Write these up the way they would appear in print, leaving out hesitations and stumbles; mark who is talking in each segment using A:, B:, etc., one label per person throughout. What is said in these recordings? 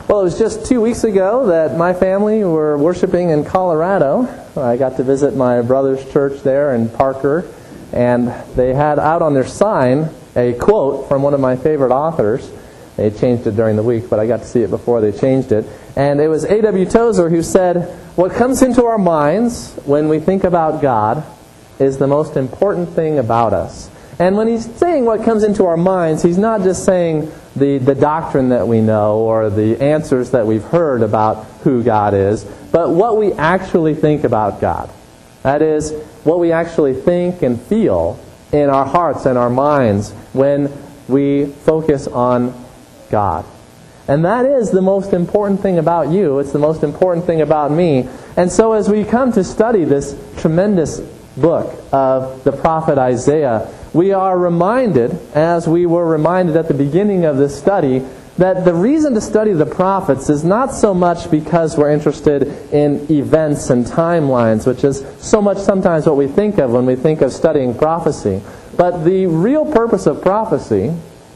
A: Well, it was just 2 weeks ago that my family were worshiping in Colorado. I got to visit my brother's church there in Parker, and they had out on their sign a quote from one of my favorite authors. They changed it during the week, but I got to see it before they changed it. And it was A.W. Tozer who said, "What comes into our minds when we think about God is the most important thing about us." And when he's saying what comes into our minds, he's not just saying the doctrine that we know or the answers that we've heard about who God is, but what we actually think about God. That is, what we actually think and feel in our hearts and our minds when we focus on God. And that is the most important thing about you. It's the most important thing about me. And so as we come to study this tremendous book of the prophet Isaiah, we are reminded, as we were reminded at the beginning of this study, that the reason to study the prophets is not so much because we're interested in events and timelines, which is so much sometimes what we think of when we think of studying prophecy. But the real purpose of prophecy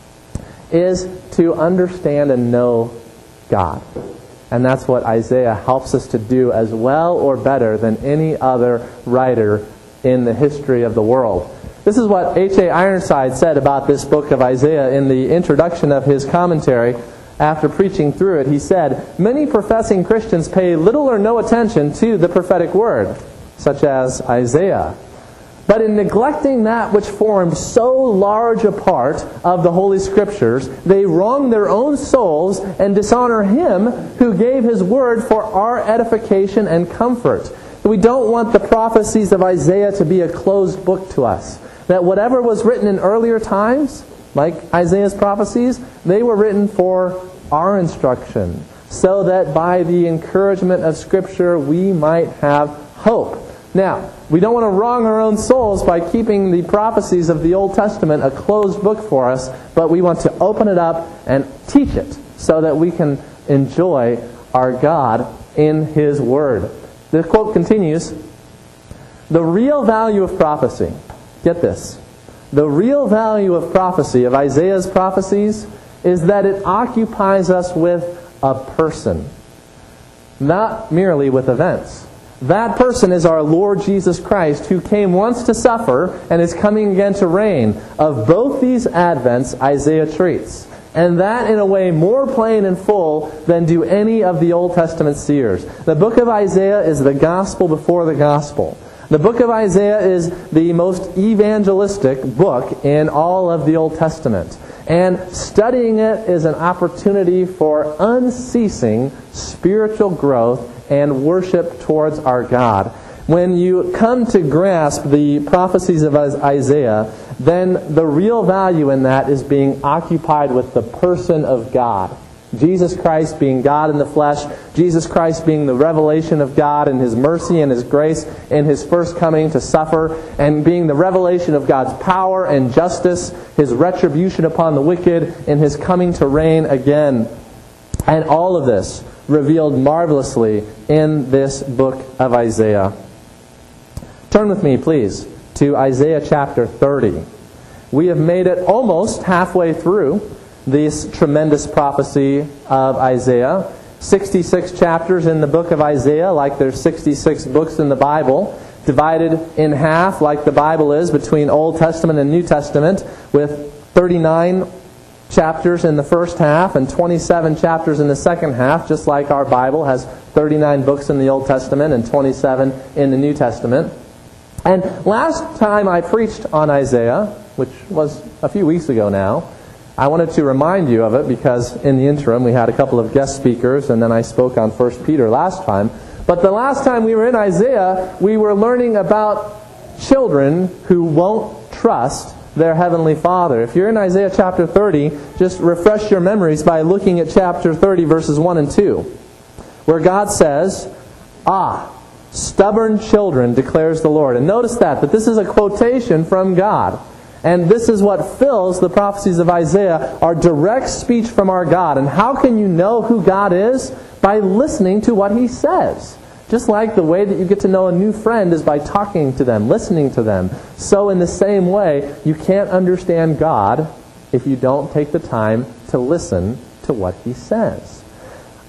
A: is to understand and know God. And that's what Isaiah helps us to do as well or better than any other writer in the history of the world. This is what H.A. Ironside said about this book of Isaiah in the introduction of his commentary after preaching through it. He said, "Many professing Christians pay little or no attention to the prophetic word, such as Isaiah. But in neglecting that which formed so large a part of the Holy Scriptures, they wrong their own souls and dishonor Him who gave His word for our edification and comfort." We don't want the prophecies of Isaiah to be a closed book to us. That whatever was written in earlier times, like Isaiah's prophecies, they were written for our instruction, so that by the encouragement of Scripture we might have hope. Now, we don't want to wrong our own souls by keeping the prophecies of the Old Testament a closed book for us, but we want to open it up and teach it so that we can enjoy our God in His Word. The quote continues, "The real value of prophecy," get this, "the real value of prophecy, of Isaiah's prophecies, is that it occupies us with a person, not merely with events. That person is our Lord Jesus Christ, who came once to suffer and is coming again to reign. Of both these advents Isaiah treats, and that in a way more plain and full than do any of the Old Testament seers." The book of Isaiah is the gospel before the gospel. The book of Isaiah is the most evangelistic book in all of the Old Testament. And studying it is an opportunity for unceasing spiritual growth and worship towards our God. When you come to grasp the prophecies of Isaiah, then the real value in that is being occupied with the person of God. Jesus Christ being God in the flesh, Jesus Christ being the revelation of God in His mercy and His grace in His first coming to suffer, and being the revelation of God's power and justice, His retribution upon the wicked in His coming to reign again. And all of this revealed marvelously in this book of Isaiah. Turn with me, please, to Isaiah chapter 30. We have made it almost halfway through this tremendous prophecy of Isaiah. 66 chapters in the book of Isaiah, like there's 66 books in the Bible, divided in half like the Bible is between Old Testament and New Testament, with 39 chapters in the first half and 27 chapters in the second half, just like our Bible has 39 books in the Old Testament and 27 in the New Testament. And last time I preached on Isaiah, which was a few weeks ago now, I wanted to remind you of it because in the interim we had a couple of guest speakers and then I spoke on 1 Peter last time. But the last time we were in Isaiah, we were learning about children who won't trust their Heavenly Father. If you're in Isaiah chapter 30, just refresh your memories by looking at chapter 30 verses 1 and 2, where God says, "Ah, stubborn children, declares the Lord." And notice that this is a quotation from God. And this is what fills the prophecies of Isaiah, our direct speech from our God. And how can you know who God is? By listening to what He says. Just like the way that you get to know a new friend is by talking to them, listening to them. So in the same way, you can't understand God if you don't take the time to listen to what He says.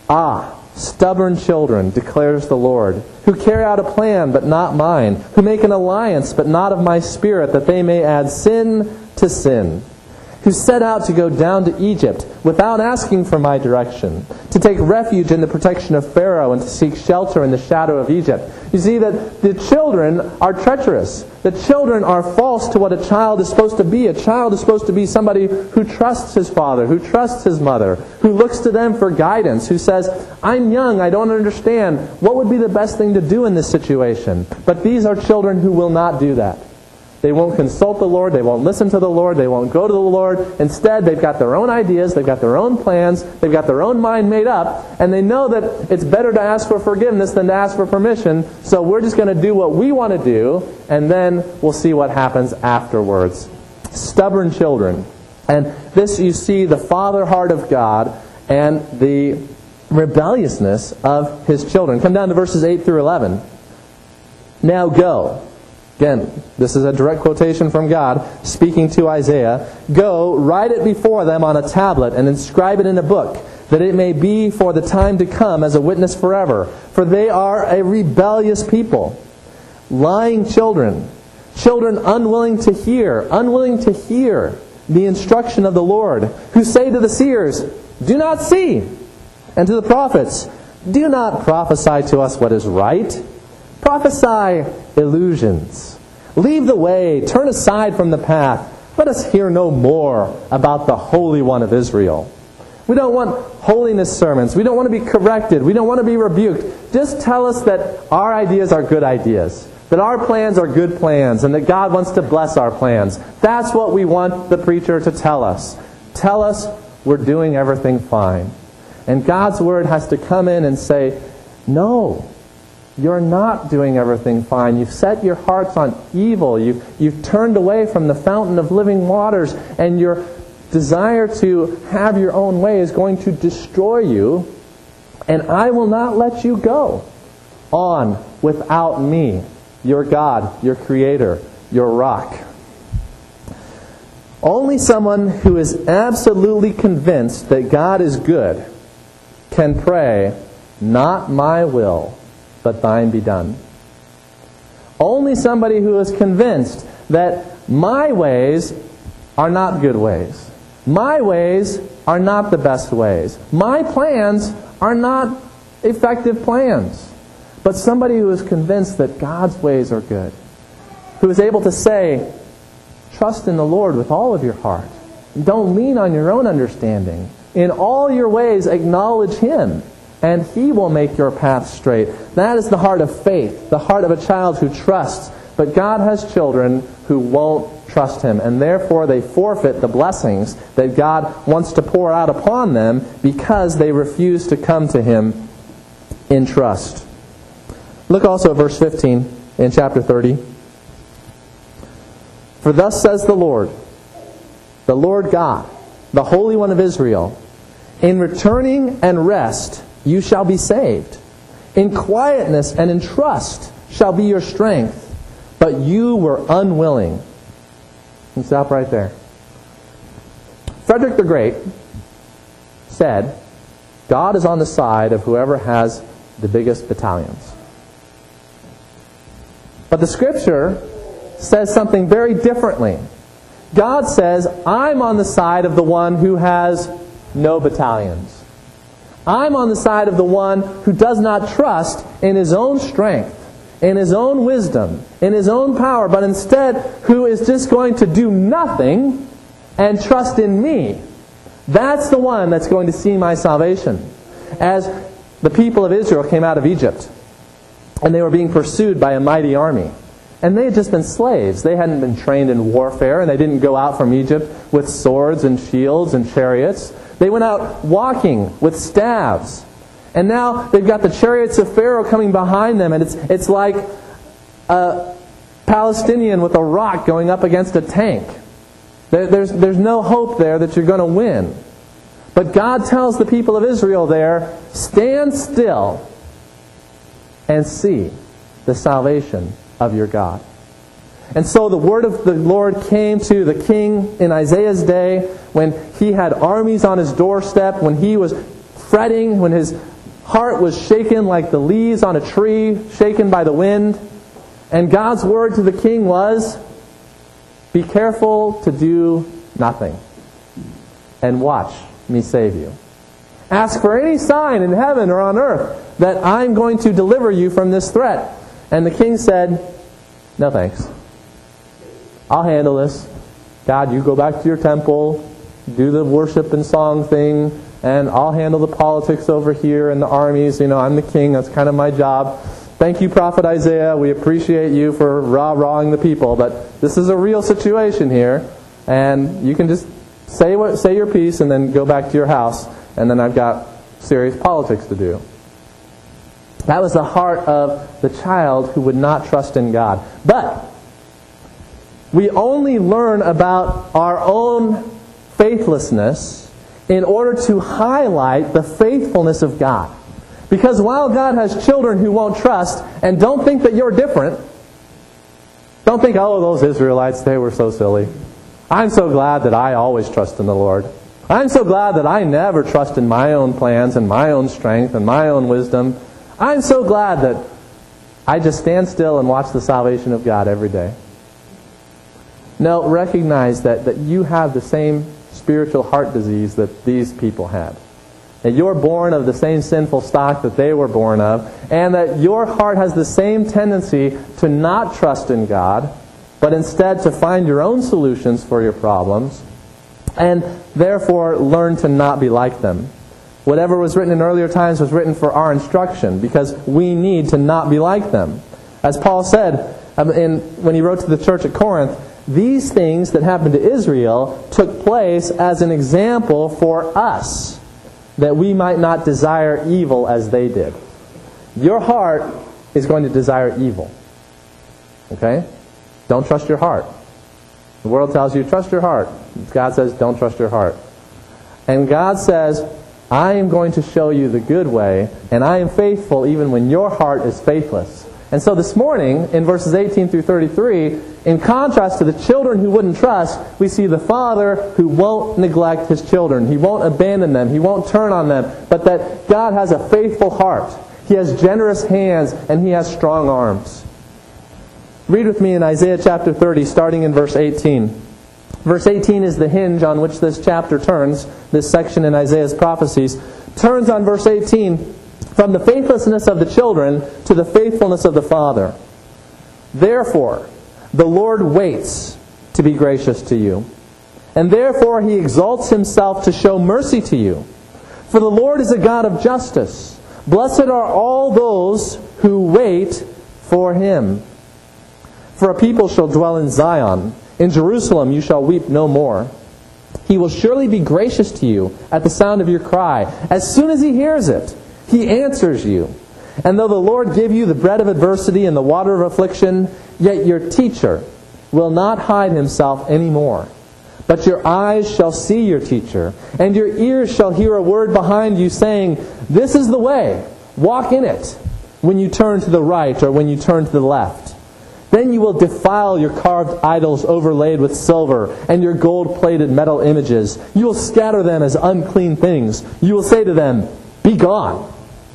A: Ah, stubborn children, declares the Lord, who carry out a plan but not mine, who make an alliance but not of my spirit, that they may add sin to sin, who set out to go down to Egypt without asking for my direction, to take refuge in the protection of Pharaoh and to seek shelter in the shadow of Egypt. You see that the children are treacherous. The children are false to what a child is supposed to be. A child is supposed to be somebody who trusts his father, who trusts his mother, who looks to them for guidance, who says, I'm young, I don't understand. What would be the best thing to do in this situation? But these are children who will not do that. They won't consult the Lord. They won't listen to the Lord. They won't go to the Lord. Instead, they've got their own ideas. They've got their own plans. They've got their own mind made up. And they know that it's better to ask for forgiveness than to ask for permission. So we're just going to do what we want to do, and then we'll see what happens afterwards. Stubborn children. And this, you see the father heart of God and the rebelliousness of His children. Come down to verses 8 through 11. Now go. Again, this is a direct quotation from God speaking to Isaiah. Go, write it before them on a tablet and inscribe it in a book, that it may be for the time to come as a witness forever. For they are a rebellious people, lying children, children unwilling to hear the instruction of the Lord, who say to the seers, do not see, and to the prophets, do not prophesy to us what is right. Prophesy illusions. Leave the way. Turn aside from the path. Let us hear no more about the Holy One of Israel. We don't want holiness sermons. We don't want to be corrected. We don't want to be rebuked. Just tell us that our ideas are good ideas, that our plans are good plans, and that God wants to bless our plans. That's what we want the preacher to tell us. Tell us we're doing everything fine. And God's Word has to come in and say, no, you're not doing everything fine. You've set your hearts on evil. You've turned away from the fountain of living waters, and your desire to have your own way is going to destroy you, and I will not let you go on without me, your God, your Creator, your rock. Only someone who is absolutely convinced that God is good can pray, not my will, but thine be done. Only somebody who is convinced that my ways are not good ways. My ways are not the best ways. My plans are not effective plans. But somebody who is convinced that God's ways are good. Who is able to say, trust in the Lord with all of your heart. Don't lean on your own understanding. In all your ways acknowledge Him, and He will make your path straight. That is the heart of faith, the heart of a child who trusts. But God has children who won't trust Him, and therefore they forfeit the blessings that God wants to pour out upon them because they refuse to come to Him in trust. Look also at verse 15 in chapter 30. For thus says the Lord God, the Holy One of Israel, in returning and rest you shall be saved. In quietness and in trust shall be your strength. But you were unwilling. And stop right there. Frederick the Great said, God is on the side of whoever has the biggest battalions. But the Scripture says something very differently. God says, I'm on the side of the one who has no battalions. I'm on the side of the one who does not trust in his own strength, in his own wisdom, in his own power, but instead who is just going to do nothing and trust in me. That's the one that's going to see my salvation. As the people of Israel came out of Egypt, and they were being pursued by a mighty army. And they had just been slaves. They hadn't been trained in warfare, and they didn't go out from Egypt with swords and shields and chariots. They went out walking with staves. And now they've got the chariots of Pharaoh coming behind them, and it's like a Palestinian with a rock going up against a tank. There's no hope there that you're going to win. But God tells the people of Israel there, stand still and see the salvation of your God. And so the word of the Lord came to the king in Isaiah's day when he had armies on his doorstep, when he was fretting, when his heart was shaken like the leaves on a tree, shaken by the wind. And God's word to the king was, be careful to do nothing, and watch me save you. Ask for any sign in heaven or on earth that I'm going to deliver you from this threat. And the king said, no thanks. I'll handle this. God, you go back to your temple, do the worship and song thing, and I'll handle the politics over here and the armies. I'm the king. That's kind of my job. Thank you, Prophet Isaiah. We appreciate you for rah-rahing the people. But this is a real situation here. And you can just say your piece and then go back to your house. And then I've got serious politics to do. That was the heart of the child who would not trust in God. But we only learn about our own faithlessness in order to highlight the faithfulness of God. Because while God has children who won't trust, and don't think that you're different, don't think, oh, those Israelites, they were so silly. I'm so glad that I always trust in the Lord. I'm so glad that I never trust in my own plans and my own strength and my own wisdom. I'm so glad that I just stand still and watch the salvation of God every day. No, recognize that you have the same spiritual heart disease that these people had. That you're born of the same sinful stock that they were born of, and that your heart has the same tendency to not trust in God, but instead to find your own solutions for your problems, and therefore learn to not be like them. Whatever was written in earlier times was written for our instruction, because we need to not be like them. As Paul said when he wrote to the church at Corinth, these things that happened to Israel took place as an example for us, that we might not desire evil as they did. Your heart is going to desire evil. Okay? Don't trust your heart. The world tells you, trust your heart. God says, don't trust your heart. And God says, I am going to show you the good way, and I am faithful even when your heart is faithless. And so this morning, in verses 18 through 33, in contrast to the children who wouldn't trust, we see the father who won't neglect his children. He won't abandon them. He won't turn on them. But that God has a faithful heart. He has generous hands, and He has strong arms. Read with me in Isaiah chapter 30, starting in verse 18. Verse 18 is the hinge on which this chapter turns. This section in Isaiah's prophecies turns on verse 18 from the faithlessness of the children to the faithfulness of the father. Therefore, the Lord waits to be gracious to you, and therefore He exalts Himself to show mercy to you. For the Lord is a God of justice. Blessed are all those who wait for Him. For a people shall dwell in Zion. In Jerusalem you shall weep no more. He will surely be gracious to you at the sound of your cry. As soon as He hears it, He answers you. And though the Lord give you the bread of adversity and the water of affliction, yet your teacher will not hide Himself any more. But your eyes shall see your teacher, and your ears shall hear a word behind you saying, this is the way, walk in it, when you turn to the right or when you turn to the left. Then you will defile your carved idols overlaid with silver, and your gold-plated metal images. You will scatter them as unclean things. You will say to them, be gone.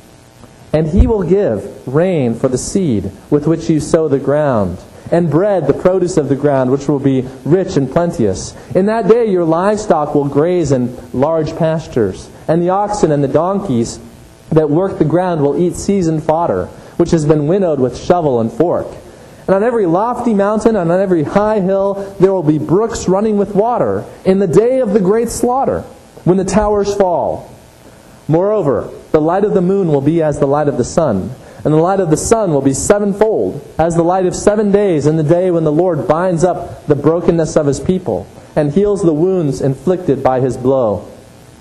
A: And He will give rain for the seed with which you sow the ground, and bread, the produce of the ground, which will be rich and plenteous. In that day your livestock will graze in large pastures, and the oxen and the donkeys that work the ground will eat seasoned fodder, which has been winnowed with shovel and fork. And on every lofty mountain and on every high hill there will be brooks running with water in the day of the great slaughter, when the towers fall. Moreover, the light of the moon will be as the light of the sun, and the light of the sun will be sevenfold, as the light of 7 days in the day when the Lord binds up the brokenness of His people, and heals the wounds inflicted by His blow.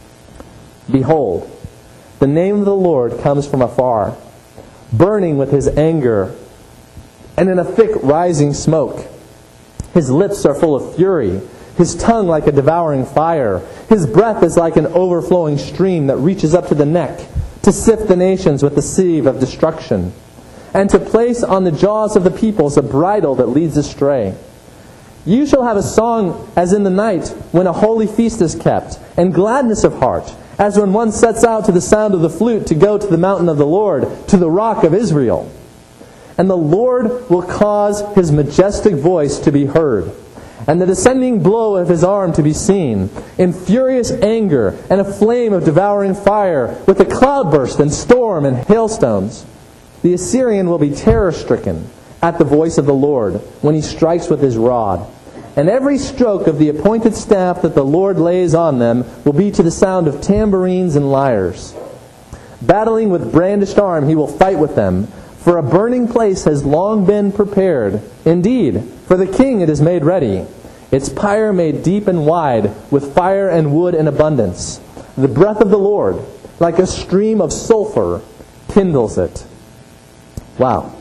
A: Behold, the name of the Lord comes from afar, burning with His anger, and in a thick rising smoke. His lips are full of fury, His tongue like a devouring fire. His breath is like an overflowing stream that reaches up to the neck, to sift the nations with the sieve of destruction, and to place on the jaws of the peoples a bridle that leads astray. You shall have a song as in the night when a holy feast is kept, and gladness of heart, as when one sets out to the sound of the flute to go to the mountain of the Lord, to the rock of Israel. And the Lord will cause His majestic voice to be heard, and the descending blow of His arm to be seen, in furious anger and a flame of devouring fire, with a cloudburst and storm and hailstones. The Assyrian will be terror-stricken at the voice of the Lord when He strikes with His rod. And every stroke of the appointed staff that the Lord lays on them will be to the sound of tambourines and lyres. Battling with brandished arm, He will fight with them, for a burning place has long been prepared. Indeed, for the king it is made ready, its pyre made deep and wide, with fire and wood in abundance. The breath of the Lord, like a stream of sulfur, kindles it. Wow.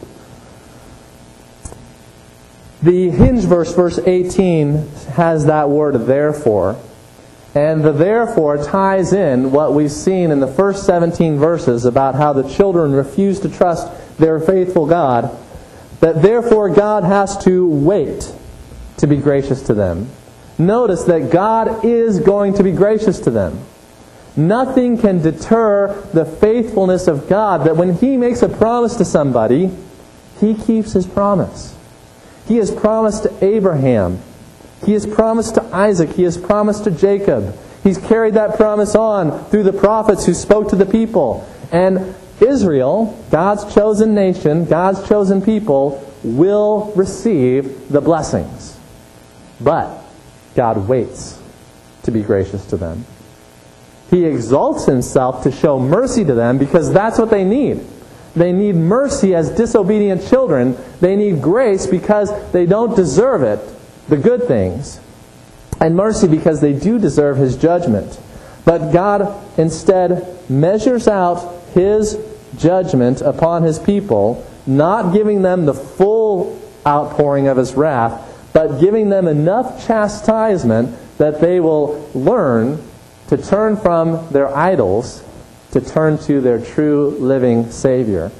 A: The hinge verse, verse 18, has that word therefore. And the therefore ties in what we've seen in the first 17 verses about how the children refuse to trust their faithful God. That therefore God has to wait to be gracious to them. Notice that God is going to be gracious to them. Nothing can deter the faithfulness of God, that when He makes a promise to somebody, He keeps His promise. He has promised to Abraham. He has promised to Isaac. He has promised to Jacob. He's carried that promise on through the prophets who spoke to the people. And Israel, God's chosen nation, God's chosen people, will receive the blessings. But God waits to be gracious to them. He exalts Himself to show mercy to them because that's what they need. They need mercy as disobedient children. They need grace because they don't deserve it, the good things. And mercy because they do deserve His judgment. But God instead measures out His judgment upon His people, not giving them the full outpouring of His wrath, but giving them enough chastisement that they will learn to turn from their idols to turn to their true living Savior.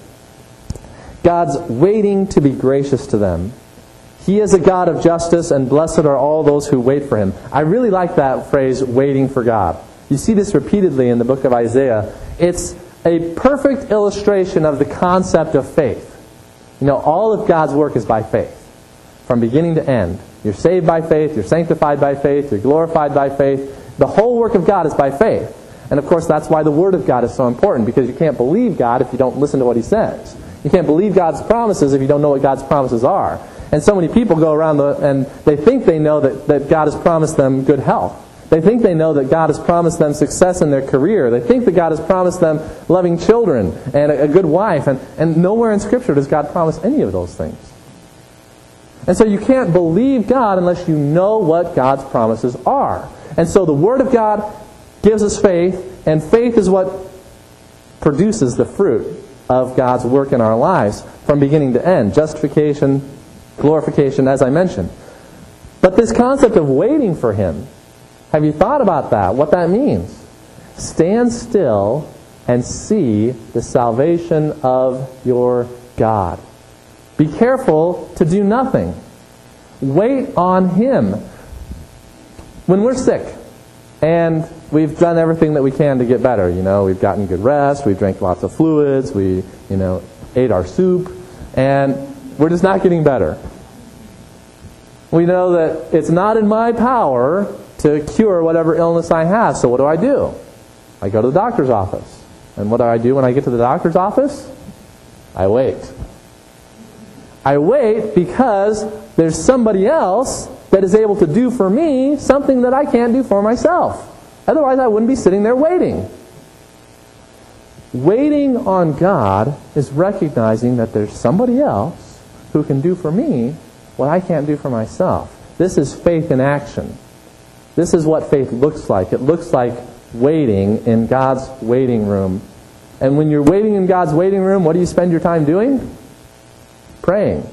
A: God's waiting to be gracious to them. He is a God of justice, and blessed are all those who wait for Him. I really like that phrase, waiting for God. You see this repeatedly in the book of Isaiah. It's a perfect illustration of the concept of faith. You know, all of God's work is by faith, from beginning to end. You're saved by faith, you're sanctified by faith, you're glorified by faith. The whole work of God is by faith. And of course, that's why the Word of God is so important, because you can't believe God if you don't listen to what He says. You can't believe God's promises if you don't know what God's promises are. And so many people go around and they think they know that God has promised them good health. They think they know that God has promised them success in their career. They think that God has promised them loving children and a good wife. And nowhere in Scripture does God promise any of those things. And so you can't believe God unless you know what God's promises are. And so the Word of God gives us faith, and faith is what produces the fruit of God's work in our lives from beginning to end. Justification, glorification, as I mentioned. But this concept of waiting for Him, have you thought about that? What that means? Stand still and see the salvation of your God. Be careful to do nothing. Wait on Him. When we're sick, and we've done everything that we can to get better. You know, we've gotten good rest, we've drank lots of fluids, we, ate our soup, and we're just not getting better. We know that it's not in my power to cure whatever illness I have, so what do? I go to the doctor's office. And what do I do when I get to the doctor's office? I wait. I wait because there's somebody else that is able to do for me something that I can't do for myself. Otherwise, I wouldn't be sitting there waiting. Waiting on God is recognizing that there's somebody else who can do for me what I can't do for myself. This is faith in action. This is what faith looks like. It looks like waiting in God's waiting room. And when you're waiting in God's waiting room, what do you spend your time doing? Praying.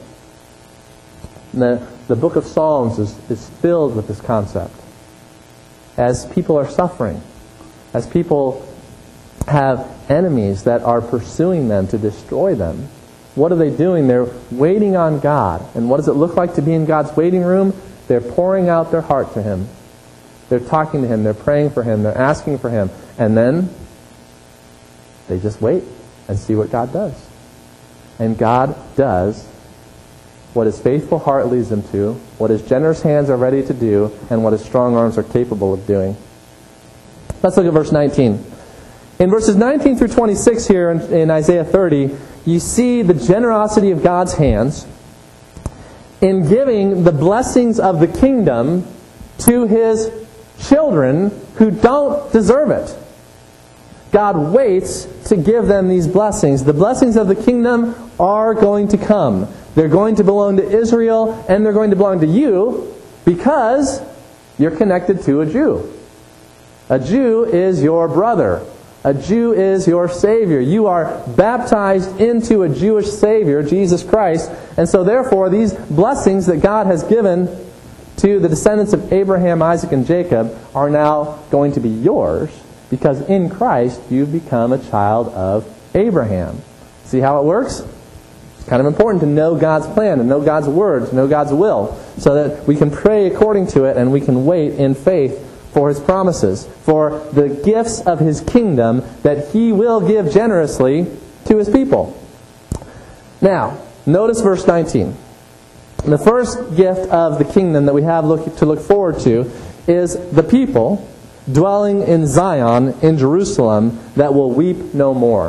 A: The book of Psalms is filled with this concept. As people are suffering, as people have enemies that are pursuing them to destroy them, what are they doing? They're waiting on God. And what does it look like to be in God's waiting room? They're pouring out their heart to Him. They're talking to Him, they're praying for Him, they're asking for Him. And then they just wait and see what God does. And God does what His faithful heart leads Him to, what His generous hands are ready to do, and what His strong arms are capable of doing. Let's look at verse 19. In verses 19 through 26 here in Isaiah 30, you see the generosity of God's hands in giving the blessings of the kingdom to His children who don't deserve it. God waits to give them these blessings. The blessings of the kingdom are going to come. They're going to belong to Israel, and they're going to belong to you because you're connected to a Jew. A Jew is your brother. A Jew is your Savior. You are baptized into a Jewish Savior, Jesus Christ. And so therefore, these blessings that God has given to the descendants of Abraham, Isaac, and Jacob are now going to be yours because in Christ you've become a child of Abraham. See how it works? It's kind of important to know God's plan, to know God's word, to know God's will, so that we can pray according to it and we can wait in faith for His promises, for the gifts of His kingdom that He will give generously to His people. Now, notice verse 19. The first gift of the kingdom that we have to look forward to is the people dwelling in Zion, in Jerusalem, that will weep no more.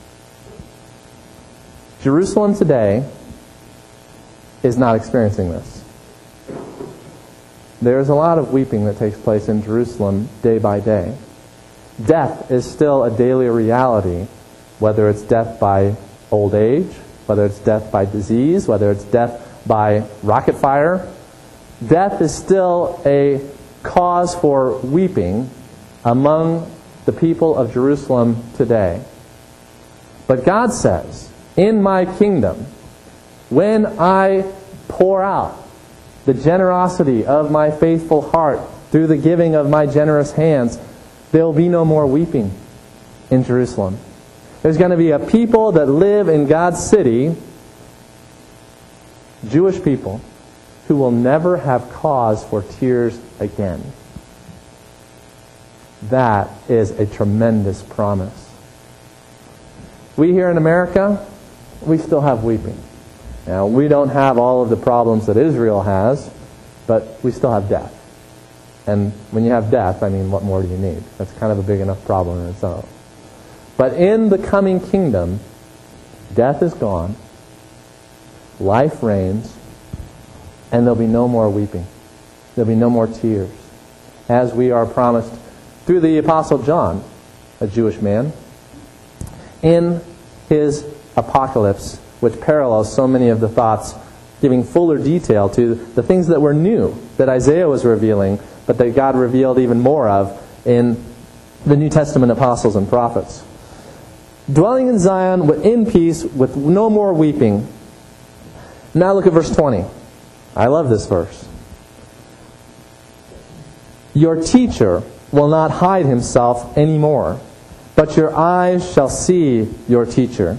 A: Jerusalem today is not experiencing this. There is a lot of weeping that takes place in Jerusalem day by day. Death is still a daily reality, whether it's death by old age, whether it's death by disease, whether it's death by rocket fire. Death is still a cause for weeping among the people of Jerusalem today. But God says, in my kingdom, when I pour out the generosity of my faithful heart through the giving of my generous hands, there will be no more weeping in Jerusalem. There's going to be a people that live in God's city, Jewish people, who will never have cause for tears again. That is a tremendous promise. We here in America, we still have weeping. Now, we don't have all of the problems that Israel has, but we still have death. And when you have death, I mean, what more do you need? That's kind of a big enough problem in its own. But in the coming kingdom, death is gone, life reigns, and there'll be no more weeping. There'll be no more tears. As we are promised through the Apostle John, a Jewish man, in his Apocalypse, which parallels so many of the thoughts, giving fuller detail to the things that were new, that Isaiah was revealing, but that God revealed even more of in the New Testament apostles and prophets. Dwelling in Zion in peace with no more weeping. Now look at verse 20. I love this verse. Your teacher will not hide himself anymore, but your eyes shall see your teacher.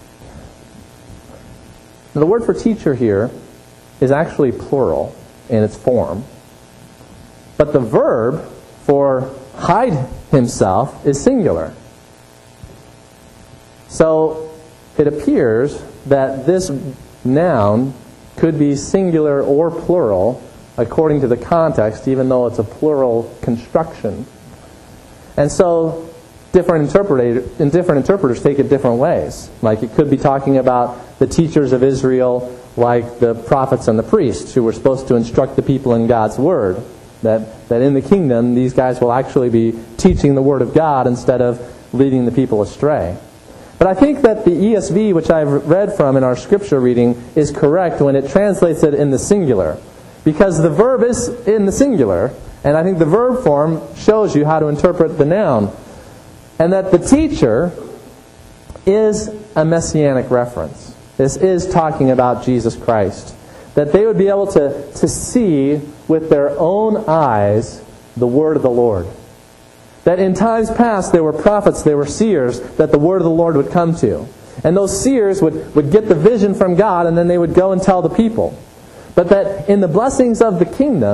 A: Now, the word for teacher here is actually plural in its form. But the verb for hide himself is singular. So it appears that this noun could be singular or plural according to the context, even though it's a plural construction. And so different interpreters take it different ways. Like it could be talking about the teachers of Israel, like the prophets and the priests who were supposed to instruct the people in God's Word. That in the kingdom, these guys will actually be teaching the Word of God instead of leading the people astray. But I think that the ESV, which I've read from in our scripture reading, is correct when it translates it in the singular. Because the verb is in the singular, and I think the verb form shows you how to interpret the noun. And that the teacher is a messianic reference. This is talking about Jesus Christ. That they would be able to see with their own eyes the word of the Lord. That in times past there were prophets, there were seers that the word of the Lord would come to. And those seers would get the vision from God and then they would go and tell the people. But that in the blessings of the kingdom,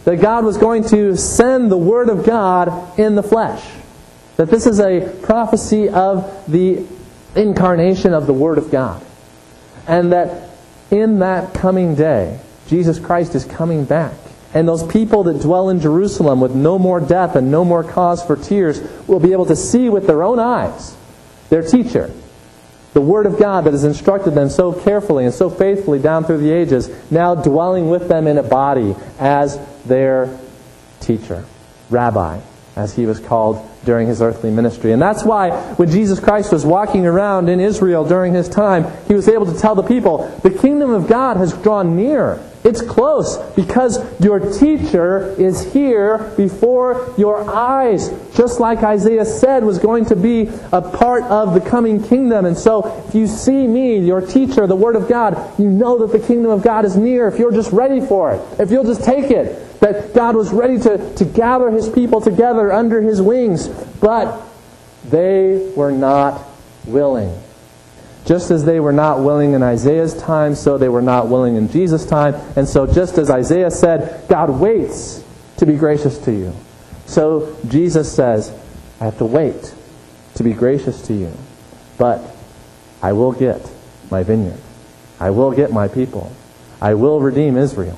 A: that God was going to send the Word of God in the flesh. That this is a prophecy of the incarnation of the Word of God. And that in that coming day, Jesus Christ is coming back. And those people that dwell in Jerusalem with no more death and no more cause for tears will be able to see with their own eyes their teacher, the Word of God that has instructed them so carefully and so faithfully down through the ages, now dwelling with them in a body as their teacher, rabbi, as he was called during his earthly ministry. And that's why when Jesus Christ was walking around in Israel during his time, he was able to tell the people, the kingdom of God has drawn near. It's close because your teacher is here before your eyes. Just like Isaiah said was going to be a part of the coming kingdom. And so if you see me, your teacher, the Word of God, you know that the kingdom of God is near if you're just ready for it. If you'll just take it. That God was ready to gather His people together under His wings. But they were not willing. Just as they were not willing in Isaiah's time, so they were not willing in Jesus' time. And so just as Isaiah said, God waits to be gracious to you. So Jesus says, I have to wait to be gracious to you. But I will get my vineyard. I will get my people. I will redeem Israel.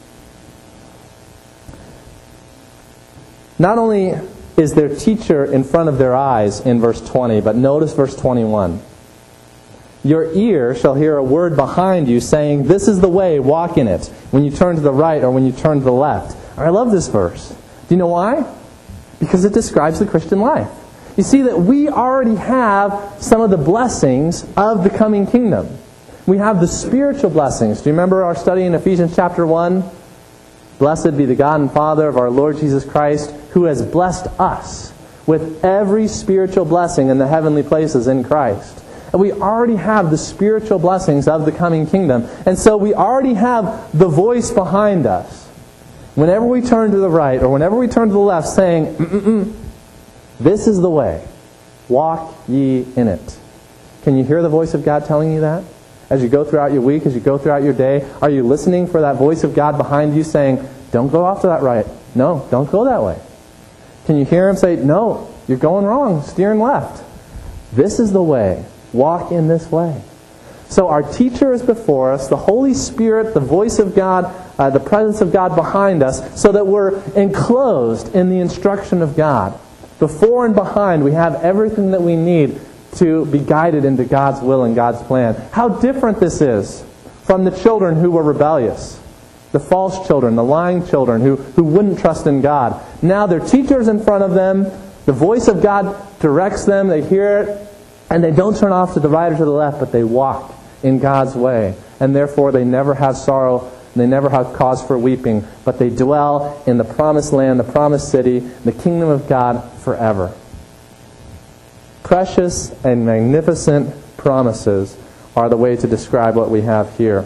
A: Not only is their teacher in front of their eyes in verse 20, but notice verse 21. Your ear shall hear a word behind you saying, this is the way, walk in it, when you turn to the right or when you turn to the left. I love this verse. Do you know why? Because it describes the Christian life. You see that we already have some of the blessings of the coming kingdom. We have the spiritual blessings. Do you remember our study in Ephesians chapter 1? Blessed be the God and Father of our Lord Jesus Christ, who has blessed us with every spiritual blessing in the heavenly places in Christ. And we already have the spiritual blessings of the coming kingdom. And so we already have the voice behind us. Whenever we turn to the right or whenever we turn to the left saying, this is the way, walk ye in it. Can you hear the voice of God telling you that? As you go throughout your week, as you go throughout your day, are you listening for that voice of God behind you saying, don't go off to that right. No, don't go that way. Can you hear Him say, no, you're going wrong, steering left. This is the way. Walk in this way. So our teacher is before us, the Holy Spirit, the voice of God, the presence of God behind us, so that we're enclosed in the instruction of God. Before and behind, we have everything that we need to be guided into God's will and God's plan. How different this is from the children who were rebellious. The false children, the lying children who wouldn't trust in God. Now their teacher's in front of them. The voice of God directs them. They hear it. And they don't turn off to the right or to the left, but they walk in God's way. And therefore they never have sorrow. They never have cause for weeping. But they dwell in the promised land, the promised city, the kingdom of God forever. Precious and magnificent promises are the way to describe what we have here.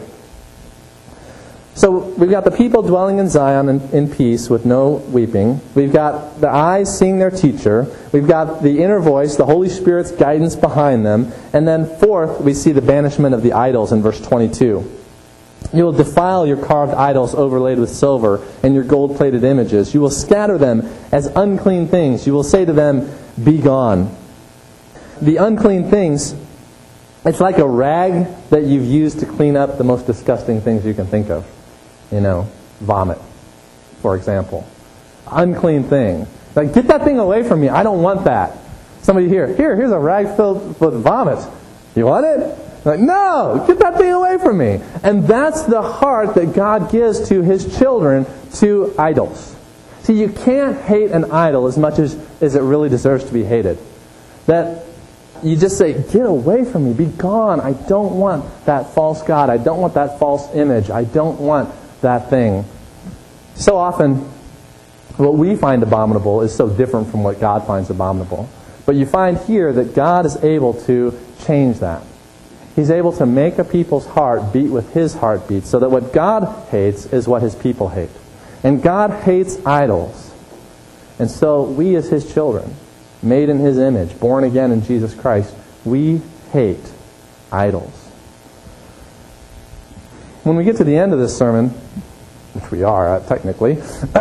A: So we've got the people dwelling in Zion in peace with no weeping. We've got the eyes seeing their teacher. We've got the inner voice, the Holy Spirit's guidance behind them. And then fourth, we see the banishment of the idols in verse 22. You will defile your carved idols overlaid with silver and your gold-plated images. You will scatter them as unclean things. You will say to them, be gone. The unclean things, it's like a rag that you've used to clean up the most disgusting things you can think of. You know, vomit, for example. Unclean thing. Like, get that thing away from me. I don't want that. Somebody here's a rag filled with vomit. You want it? Like, no, get that thing away from me. And that's the heart that God gives to His children to idols. See, you can't hate an idol as much as it really deserves to be hated. That you just say, get away from me, be gone. I don't want that false god. I don't want that false image. I don't want that thing. So often, what we find abominable is so different from what God finds abominable. But you find here that God is able to change that. He's able to make a people's heart beat with His heartbeat, so that what God hates is what His people hate. And God hates idols. And so we as His children, made in His image, born again in Jesus Christ, we hate idols. When we get to the end of this sermon, which we are, technically,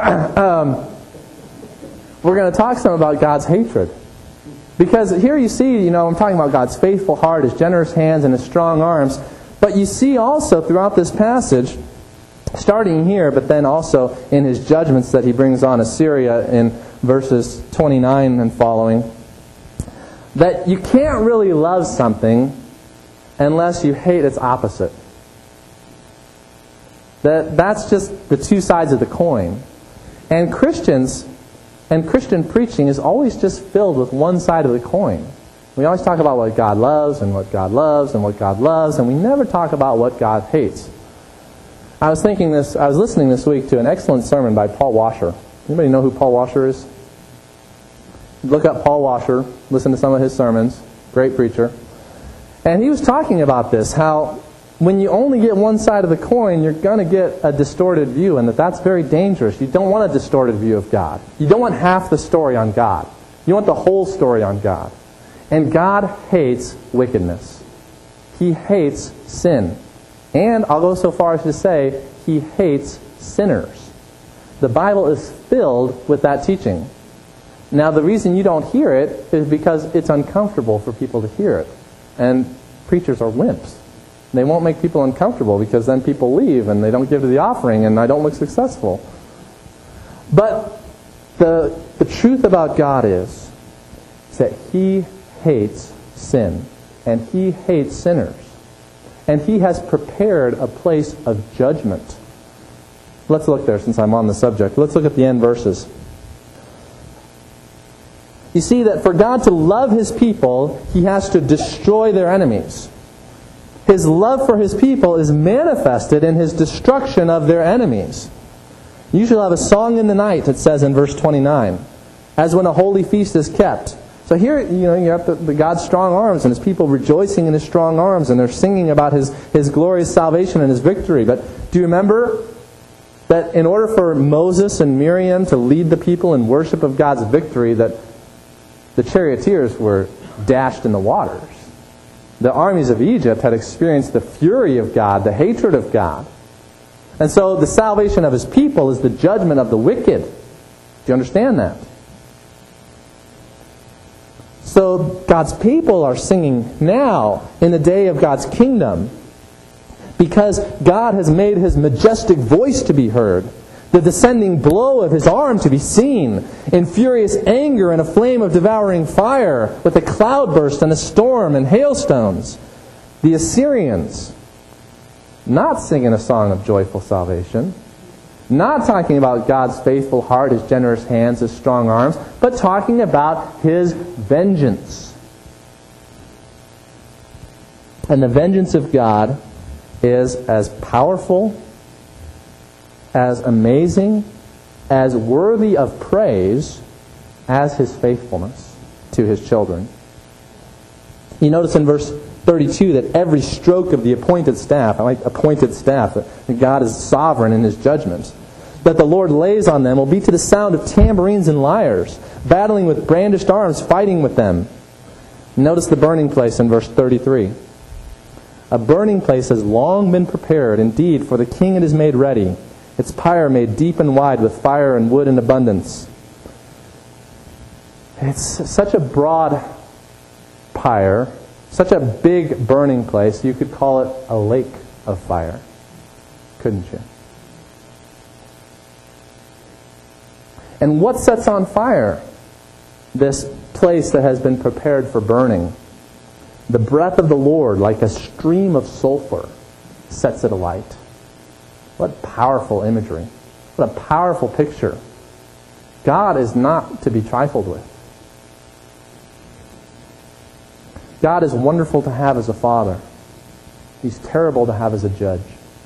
A: we're going to talk some about God's hatred. Because here you see, I'm talking about God's faithful heart, His generous hands, and His strong arms. But you see also throughout this passage, starting here, but then also in His judgments that He brings on Assyria in verses 29 and following, that you can't really love something unless you hate its opposite. That's just the two sides of the coin. And Christians and Christian preaching is always just filled with one side of the coin. We always talk about what God loves and what God loves and what God loves, and we never talk about what God hates. I was listening this week to an excellent sermon by Paul Washer. Anybody know who Paul Washer is? Look up Paul Washer, listen to some of his sermons. Great preacher. And he was talking about this, how when you only get one side of the coin, you're going to get a distorted view, and that's very dangerous. You don't want a distorted view of God. You don't want half the story on God. You want the whole story on God. And God hates wickedness. He hates sin. And I'll go so far as to say, He hates sinners. The Bible is filled with that teaching. Now, the reason you don't hear it is because it's uncomfortable for people to hear it. And preachers are wimps. They won't make people uncomfortable because then people leave and they don't give to the offering and I don't look successful. But the truth about God is that He hates sin and He hates sinners. And He has prepared a place of judgment. Let's look there since I'm on the subject. Let's look at the end verses. You see that for God to love His people, He has to destroy their enemies. His love for His people is manifested in His destruction of their enemies. You shall have a song in the night, it says in verse 29, as when a holy feast is kept. So here, you have the God's strong arms and His people rejoicing in His strong arms, and they're singing about His glorious salvation and His victory. But do you remember that in order for Moses and Miriam to lead the people in worship of God's victory, that the charioteers were dashed in the waters? The armies of Egypt had experienced the fury of God, the hatred of God. And so the salvation of His people is the judgment of the wicked. Do you understand that? So God's people are singing now in the day of God's kingdom because God has made His majestic voice to be heard, the descending blow of His arm to be seen, in furious anger and a flame of devouring fire, with a cloudburst and a storm and hailstones. The Assyrians, not singing a song of joyful salvation, not talking about God's faithful heart, His generous hands, His strong arms, but talking about His vengeance. And the vengeance of God is as powerful, as amazing, as worthy of praise as His faithfulness to His children. You notice in verse 32 that every stroke of the appointed staff, I like appointed staff, that God is sovereign in His judgments, that the Lord lays on them will be to the sound of tambourines and lyres, battling with brandished arms, fighting with them. Notice the burning place in verse 33. A burning place has long been prepared, indeed, for the king it is made ready. Its pyre made deep and wide with fire and wood in abundance. It's such a broad pyre, such a big burning place, you could call it a lake of fire. Couldn't you? And what sets on fire this place that has been prepared for burning? The breath of the Lord, like a stream of sulfur, sets it alight. What powerful imagery. What a powerful picture. God is not to be trifled with. God is wonderful to have as a father. He's terrible to have as a judge.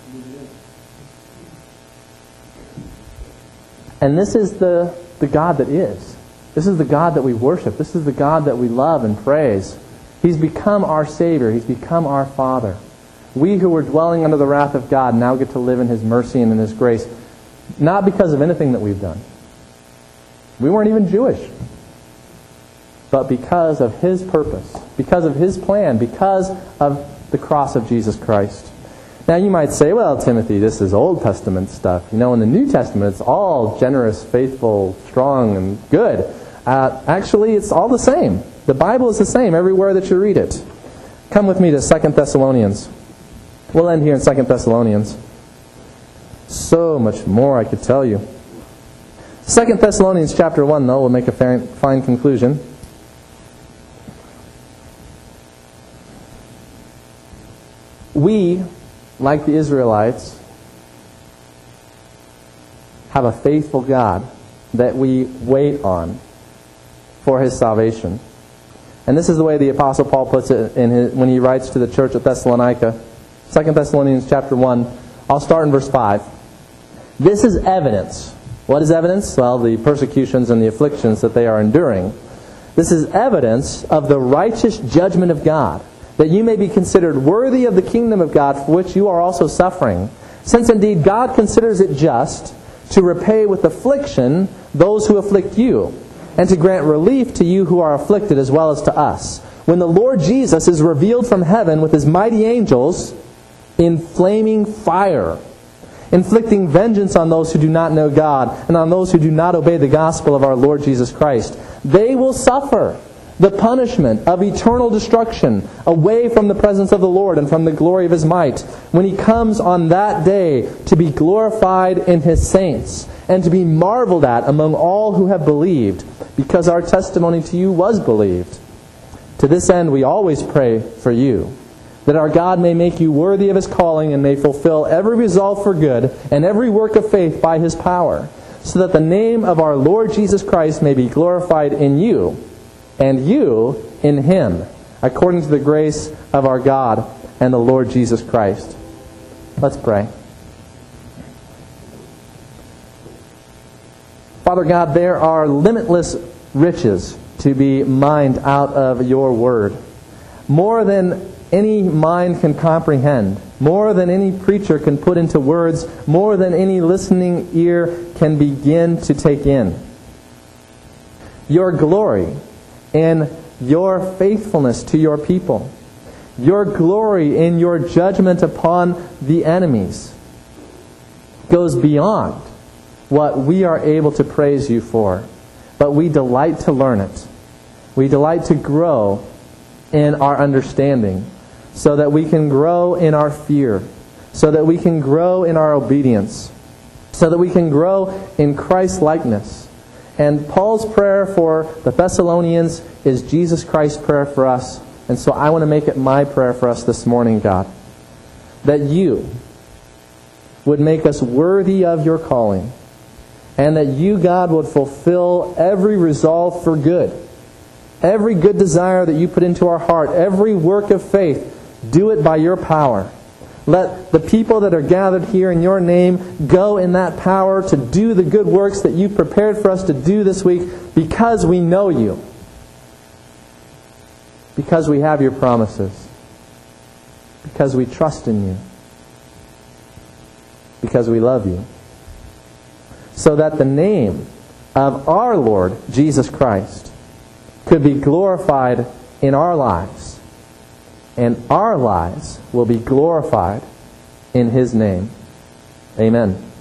A: And this is the God that is. This is the God that we worship. This is the God that we love and praise. He's become our Savior. He's become our Father. We who were dwelling under the wrath of God now get to live in His mercy and in His grace, not because of anything that we've done. We weren't even Jewish. But because of His purpose, because of His plan, because of the cross of Jesus Christ. Now you might say, well, Timothy, this is Old Testament stuff. In the New Testament, it's all generous, faithful, strong, and good. Actually, it's all the same. The Bible is the same everywhere that you read it. Come with me to 2 Thessalonians. We'll end here in 2 Thessalonians. So much more I could tell you. 2 Thessalonians chapter 1, though, will make a fine conclusion. We, like the Israelites, have a faithful God that we wait on for His salvation. And this is the way the Apostle Paul puts it when he writes to the church at Thessalonica. 2 Thessalonians chapter 1. I'll start in verse 5. This is evidence. What is evidence? Well, the persecutions and the afflictions that they are enduring. This is evidence of the righteous judgment of God, that you may be considered worthy of the kingdom of God for which you are also suffering. Since indeed God considers it just to repay with affliction those who afflict you, and to grant relief to you who are afflicted as well as to us, when the Lord Jesus is revealed from heaven with His mighty angels in flaming fire, inflicting vengeance on those who do not know God and on those who do not obey the gospel of our Lord Jesus Christ. They will suffer the punishment of eternal destruction away from the presence of the Lord and from the glory of His might, when He comes on that day to be glorified in His saints and to be marveled at among all who have believed, because our testimony to you was believed. To this end we always pray for you, that our God may make you worthy of His calling and may fulfill every resolve for good and every work of faith by His power, so that the name of our Lord Jesus Christ may be glorified in you, and you in Him, according to the grace of our God and the Lord Jesus Christ. Let's pray. Father God, there are limitless riches to be mined out of your Word. More than any mind can comprehend, more than any preacher can put into words, more than any listening ear can begin to take in. Your glory in your faithfulness to your people. Your glory in your judgment upon the enemies goes beyond what we are able to praise you for. But we delight to learn it. We delight to grow in our understanding, so that we can grow in our fear, so that we can grow in our obedience, so that we can grow in Christ-likeness. And Paul's prayer for the Thessalonians is Jesus Christ's prayer for us. And so I want to make it my prayer for us this morning, God, that you would make us worthy of your calling, and that you, God, would fulfill every resolve for good, every good desire that you put into our heart, every work of faith. Do it by your power. Let the people that are gathered here in your name go in that power to do the good works that you've prepared for us to do this week, because we know you, because we have your promises, because we trust in you, because we love you, so that the name of our Lord Jesus Christ could be glorified in our lives, and our lives will be glorified in His name. Amen.